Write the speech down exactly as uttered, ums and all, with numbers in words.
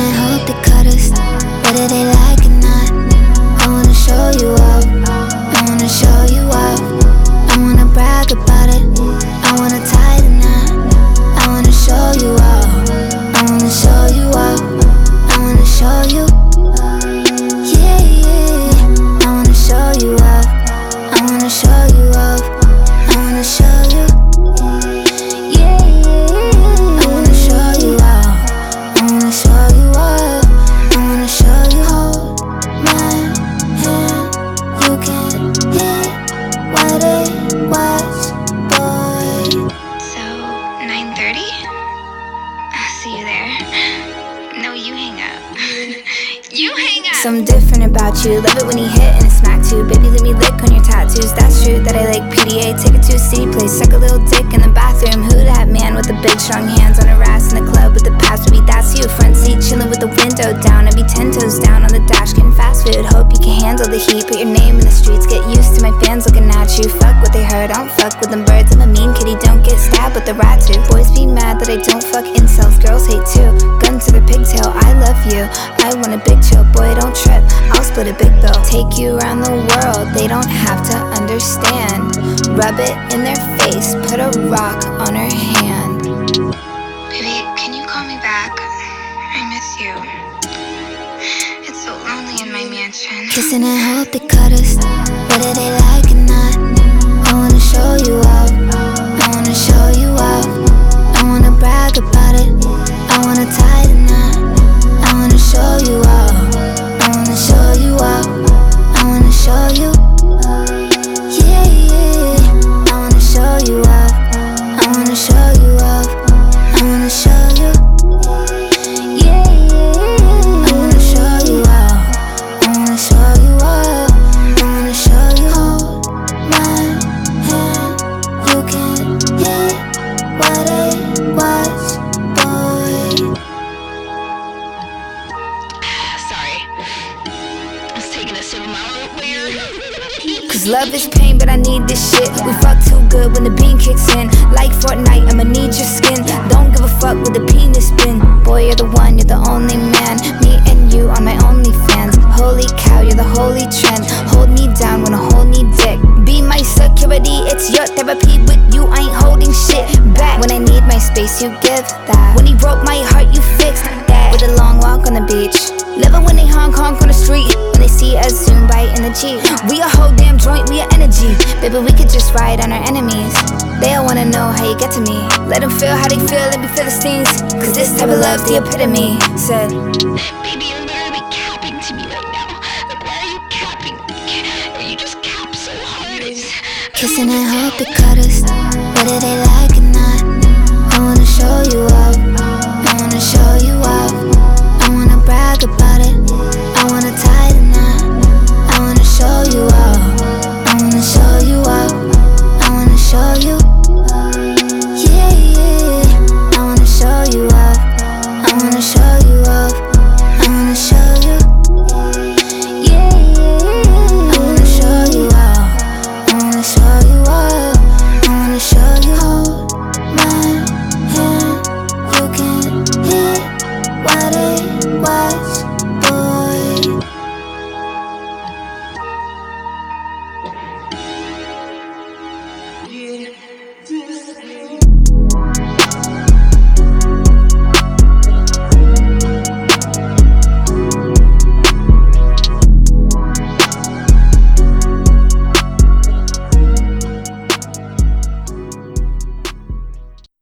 and hope they cut us, whether they like it or not. I wanna show you up, I wanna show you up. I wanna brag about it, I wanna tie the knot. I wanna show you up, I wanna show you up. I wanna show you, yeah, yeah. I wanna show you up, I wanna show you up. I wanna show you, yeah, yeah. I wanna show you up, I wanna show you up. I wanna show you. Hold my hand, you can hit what it was, boy. So, nine thirty? I'll see you there. No, you hang up. You hang up! Something different about you, love it when you hit and it smack too. Baby, let me lick on your tattoos, that's true that I like P D A. Take it to a city place, suck a little dick in the bathroom. Who that man with the big strong hands on her ass in the club with the past? Baby, that's you. Front seat, chilling with the window down. I'd be ten toes down on the dash, getting fast food. Hope you can handle the heat, put your name in the streets. Get used to my fans looking at you. Fuck what they heard, I don't fuck with them birds. I'm a mean kitty, don't get stabbed with the rat too. Boys be mad that I don't fuck incels, girls hate too. Gun to the pigtail, I love you. I want a big chill, boy, don't trip. I'll split a big bill, take you around the world. They don't have to understand. Rub it in their face, put a rock on her hand. Baby, can you call me back? I miss you. It's so lonely in my mansion. Kissing and hope they cut us, whether they like it or not. I wanna show you up, I wanna show you up. I wanna brag about it, I wanna tie the knot. I wanna show you up, I wanna show you up. I wanna show you, yeah, yeah. I wanna show you up, I wanna show you up. I wanna show you, yeah, yeah. I wanna show you up, I wanna show you up. I wanna show you. Hold my hand, you can hit what it was, boy. Sorry. I was taking a sip of my root beer. Cause love is pain, but I need this shit. We fuck too good when the bean kicks in. Like Fortnite, I'ma need your skin. Don't give a fuck with the penis spin. Boy, you're the one, you're the only man. Me and you on my OnlyFans. Holy cow, you're the holy trend. Hold me down when I hold me dick. Be my security, it's your therapy. With you, I ain't holding shit back. When I need my space, you give that. When he broke my heart, you fixed that. With a long walk on the beach. Love it when they honk honk on the street. When they see us zoom by in the Jeep. We a whole damn joint, we a energy. Baby, we could just ride on our enemies. They all wanna know how you get to me. Let them feel how they feel, let me feel the stings. Cause this type of love's the epitome. Said, Baby, you're literally capping to me right now. Like, why are you capping? Are you just cap so hard? It's... kissing and hope they cut us, whether they like it or not. I wanna show you up,